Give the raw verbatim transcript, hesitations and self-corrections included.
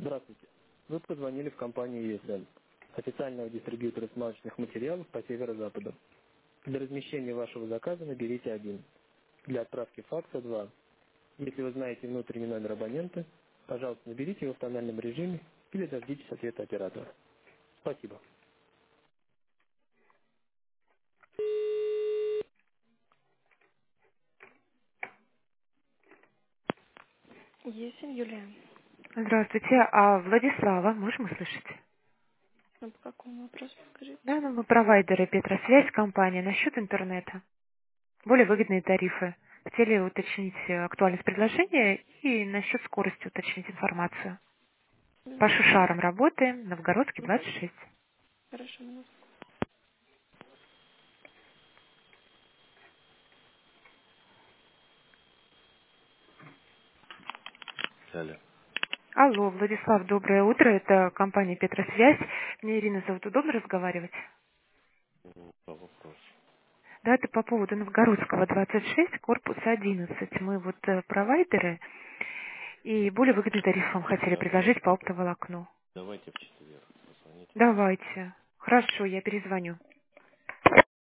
Здравствуйте. Вы позвонили в компанию и эс эл, официального дистрибьютора смазочных материалов по северо-западу. Для размещения вашего заказа наберите один. Для отправки факса два. Если вы знаете внутренний номер абонента, пожалуйста, наберите его в тональном режиме или дождитесь ответа оператора. Спасибо. Есин Юлия. Здравствуйте, а Владислава можем услышать? А по какому вопросу скажите? Да, ну мы провайдеры Петросвязь компания насчет интернета. Более выгодные тарифы. Хотели уточнить э, актуальность предложения и насчет скорости уточнить информацию. По Минутку. Шушарам работаем, Новгородский Мгм. двадцать шесть. Хорошо, минутку. Алло. Алло, Владислав, доброе утро. Это компания Петросвязь. Мне Ирина зовут. Удобно разговаривать? М, По вопросу. Да, это по поводу Новгородского двадцать шесть, корпус одиннадцать. Мы вот э, провайдеры и более выгодный тариф вам хотели Давай, предложить по оптоволокну. давайте в четверг позвоните. Давайте. Хорошо, я перезвоню.